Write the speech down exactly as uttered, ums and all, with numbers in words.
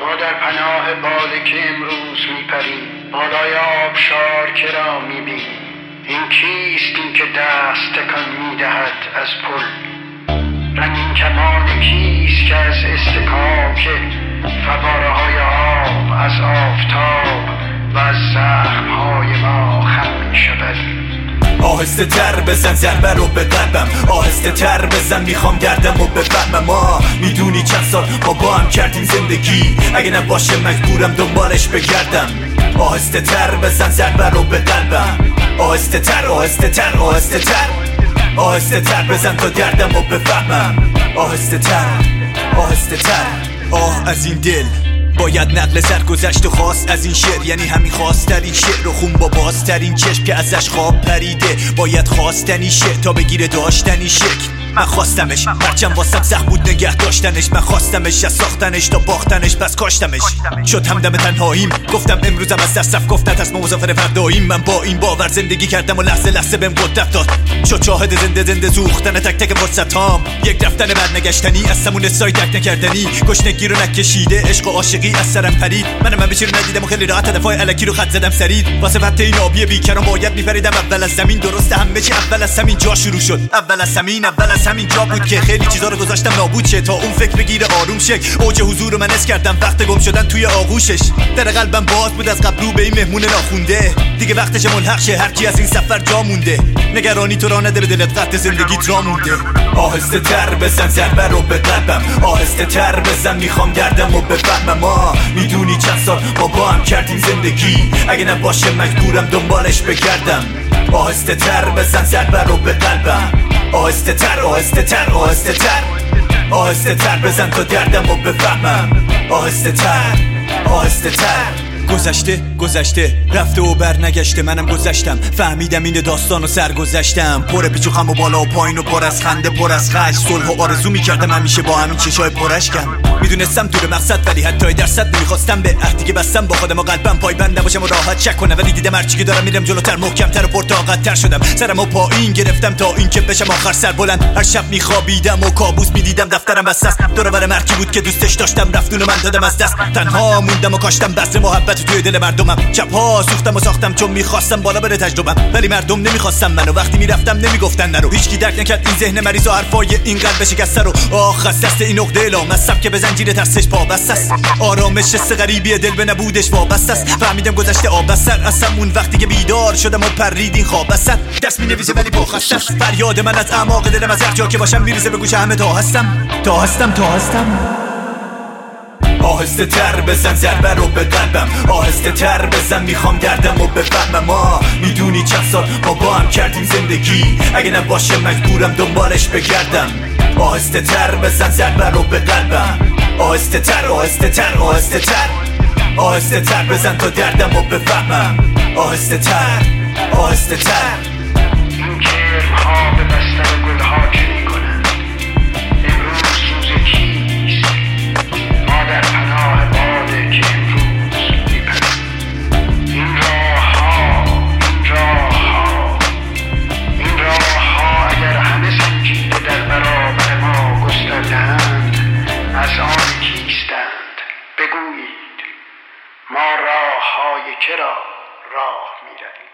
ما در پناه باده که امروز میپریم، بالای آبشار که را میبینیم. این کیست این که دست تکان میدهد از پل؟ رنگین کمان کیست که از استکاک فواره های آب از آفتاب و از زخم های ما خم میشود؟ آهسته تر بزن ضربه رو به قلبم، آهسته تر بزن میخوام گردم و بفهمم. ما میدونی چند سال ما با هم کردیم زندگی، اگه نباشه مجبورم دنبالش بگردم. آهسته تر بزن ضربه رو به قلبم، آهسته تر آهسته تر آهسته تر آهسته تر بزن تا گردم و بفهمم. آهسته تر آهسته تر. آه از این دل باید نقل سرگذشت و خواست از این شعر، یعنی همین خواسترین شعر و خون با بازترین چشم که ازش خواب پریده. باید خواستنی شعر تا بگیره داشتنی شکل. من خواستمش هرچند واسم سخت بود نگه داشتنش، من خواستمش از ساختنش تا باختنش پس کاشتمش. شد همدم تنهاییم گفتم امروزم از دست رفت، گفت نترس ما مسافر فرداییم. من با این باور زندگی کردم و لحظه لحظه بهم قدرت داد. شد شاهد زنده زنده سوختن تک تک فرصتام، یک رفتن برنگشتنی از سمون سای تک نکردنی. گشنگی رو نکشیده عشق و عاشقی از سرم پرید. منم من بچیر ندیدم و خیلی راحت دفاع الکی رو خط زدم سرید. واسه وقت این آبی بیکران باید میپریدم اول از زمین. درسته همه چی اول از همین جا شروع شد، اول از زمین اول از همین جا بود که خیلی چیزا رو گذاشتم نابود شه تا اون فکر بگیره آروم شه. اوج حضور رو من اس کردم وقت گم شدن توی آغوشش. در قلبم باز بود از قبل رو به این مهمون ناخونده، دیگه وقتش ملحق شه هر کی از این سفر جا مونده. نگرانی تو را نده به دلت قطع زندگیت را مونده. آهسته تر بزن ضربه رو به قلبم، آهسته تر بزن میخوام گردم و بفهمم. ما میدونی چند سال ما با هم کردیم زندگی، اگه نباشه مجبورم دنبالش بگردم. آهسته تر بزن ضربه رو به قلبم، آهسته تر آهسته تر آهسته تر آهسته تر بزن تا گردم و بفهمم. آهسته تر آهسته تر. گذشته گذشته رفته و برنگشته، منم گذشتم فهمیدم این داستان و سرگذشتم. پر پیچ و خم و بالا و پایین و پر از خنده پر از خشم. صلح و آرزو میکردم همیشه با همین چشای پراشکم. میدونستم تو به مقصد ولی حتی درصد نمیخواستم به عهدی که بستم با خودم و قلبم پایبند نباشم و راحت شک کنم. ولی دیدم هرچی که دارم میرم جلوتر محکمتر و پرطاقت‌تر شدم. سرمو پایین گرفتم تا اینکه بشم آخر سر بلند. هر شب میخوابیدم و کابوس میدیدم دفترم بسته است. دور و بر مرکی بود که دوستش داشتم رفت اون من دادم از دست. تنها موندم و کاشتم بذر محبت توی دل مردمم. شب‌ها سوختم و ساختم چون میخواستم بالا بره تجربم، ولی مردم نمیخواستم منو. وقتی میرفتم نمیگفتن نرو. هیچکی درک نکرد این ذهن مریض و حرفای این قلب شکسته رو. آخ از دست این عقده لامصب که به زنجیر ترسش پابسته است. آرامش حس غریبی دل به نبودش وابسته است. فهمیدم گذشته آب از سر از همون وقتی که بیدار شدم و پرید این خواب از سر. دست مینویسه ولی با خسته است. فریاد من از اعماق دلم از هر جا که باشم میریزه به گوش همه تا هستم تا هستم تا هستم. آهسته تر بزن ضربه رو به قلبم، آهسته تر بزن میخوام گردم و بفهمم. ما میدونی چند سال ما با هم کردیم زندگی، اگه نباشه مجبورم دنبالش بگردم. آهسته تر بزن ضربه رو به قلبم، آهسته تر آهسته تر آهسته تر آهسته تر بزن تا گردم و بفهمم. آهسته تر آهسته تر. این کرم‌ها به بستن گل‌ها چه می‌کنند؟ امروز روز کیست؟ ما در پناه باده که امروز می‌پریم. این راه‌ها این راه‌ها این راه‌ها اگر همه سنجیده در برابر ما گسترده‌اند، از آن کیستند؟ بگویید ما راه‌های که را راه می‌رویم.